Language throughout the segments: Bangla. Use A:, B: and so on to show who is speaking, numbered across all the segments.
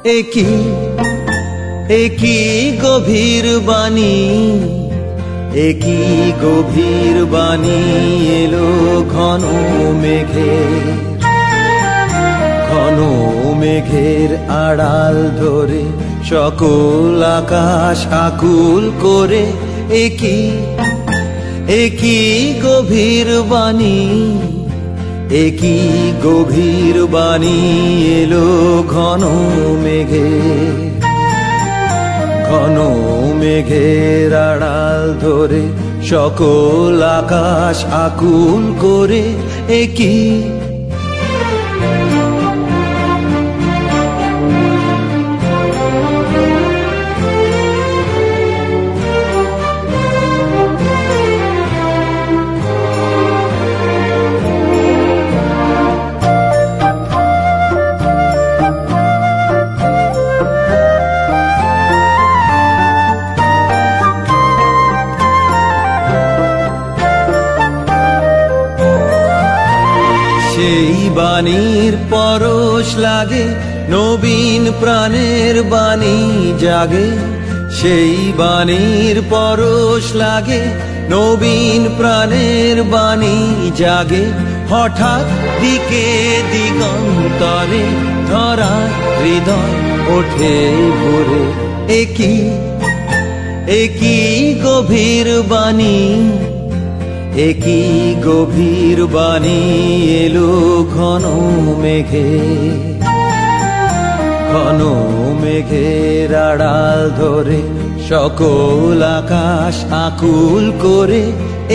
A: একই গভীর বাণী, একই গভীর বাণী এলো ঘন মেঘের আড়াল ধরে, সকল আকাশ আকুল করে। একই গভীর বাণী, একই গভীর বাণী এলো ঘন মেঘের আড়াল ধরে, সকল আকাশ আকুল করে। সেই বাণীর পরশ লাগে, নবীন প্রাণের বাণী জাগে। সেই বাণীর পরশ লাগে, নবীন প্রাণের বাণী জাগে। হঠাৎ দিকে দিগন্তরে ধরা হৃদয় ওঠে ভরে। একই গভীর বাণী, একই গভীর বাণী এলো ঘন মেঘের আড়াল ধরে, সকল আকাশ আকুল করে।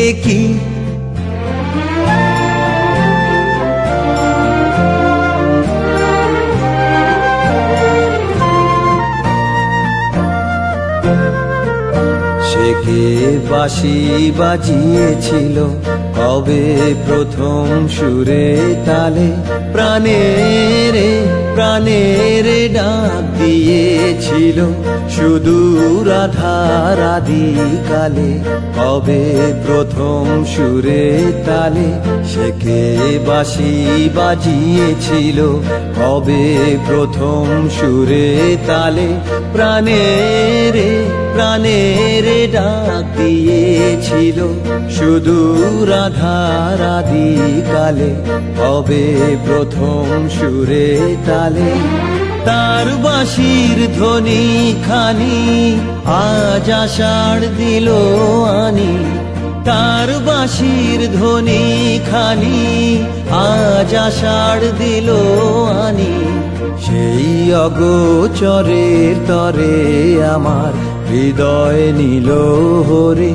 A: সে কে বাঁশি বাজিয়েছিল কবে প্রথম সুরে তালে, প্রাণের ডাক দিয়েছিল সুদূর আধার আদিকালে। কবে প্রথম সুরে তালে, সে কে বাঁশি বাজিয়েছিল কবে প্রথম সুরে তালে। প্রাণের ডাক দিয়েছিল সুদূর আধার আদিকালে। কবে প্রথম সুরে তালে, তার বাঁশির ধ্বনি খানি আজ আষাঢ় দিল আনি। তার বাঁশির ধ্বনি খানি আজ আষাঢ় দিল আনি। সেই অগোচরের তরে আমার হৃদয় নিল হরে।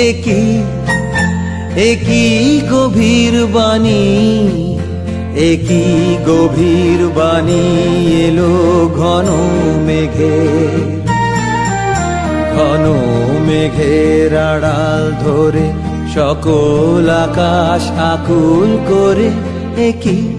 A: একই গভীর বাণী, একই গভীর বাণী এলো ঘন মেঘের আড়াল ধরে, সকল আকাশ আকুল করে। একই